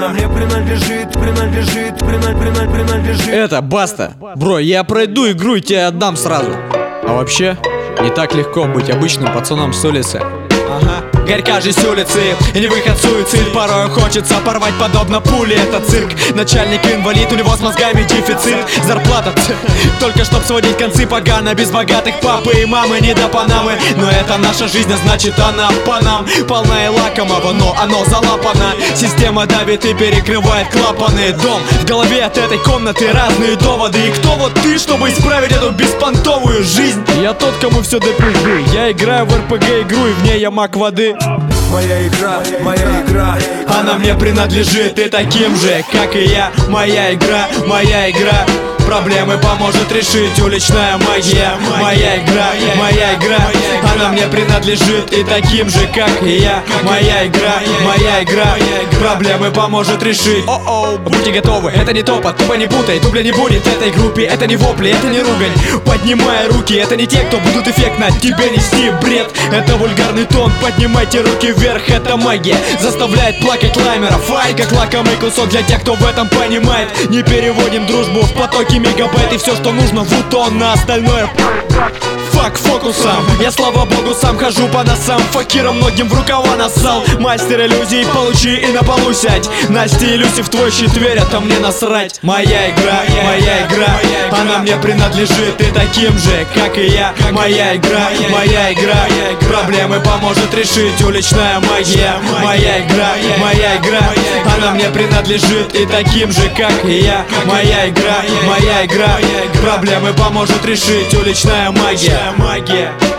Она мне принадлежит. Это Баста. Бро, я пройду игру и тебе отдам сразу. А вообще, не так легко быть обычным пацаном с улицы. Ага. Горька жизнь улицы и не выход суицид. Порой хочется порвать подобно пули. Это цирк, начальник инвалид, у него с мозгами дефицит. Зарплата только чтоб сводить концы погано. Без богатых папы и мамы не до Панамы. Но это наша жизнь, а значит она по нам. Полна и лакомого, но оно залапано. Система давит и перекрывает клапаны. Дом в голове от этой комнаты, разные доводы. И кто вот ты, чтобы исправить эту беспонтовую жизнь? Я тот, кому все до пизды. Я играю в РПГ игру и в ней я маг воды. Моя игра. Она мне принадлежит и таким же, как и я. Моя игра. Проблемы поможет решить уличная магия. Моя игра. Она мне принадлежит и таким же, как и я. Моя игра. Проблемы поможет решить. О-оу, будьте готовы, это не топот, тупо не путай. Дубля не будет этой группе, это не вопли, это не ругань. Поднимай руки, это не те, кто будут эффектно тебе нести бред. Это вульгарный тон, поднимайте руки вверх, это магия. Заставляет плакать лаймеров, ай, как лакомый кусок для тех, кто в этом понимает. Не переводим дружбу в потоки мегабайт. И все, что нужно, в утон, на остальное фак фокусом. Я, слава богу, сам хожу по носам. Факиром многим в рукава нассал. Мастер иллюзий, получи и на полу сядь. Настя и Люси в твой щит верят, а мне насрать. Моя игра. Она мне принадлежит и таким же, как и я. Моя игра. Проблемы поможет решить уличная магия. Моя игра. Она мне принадлежит и таким же, как и я. Моя игра. Проблемы поможет решить уличная магия.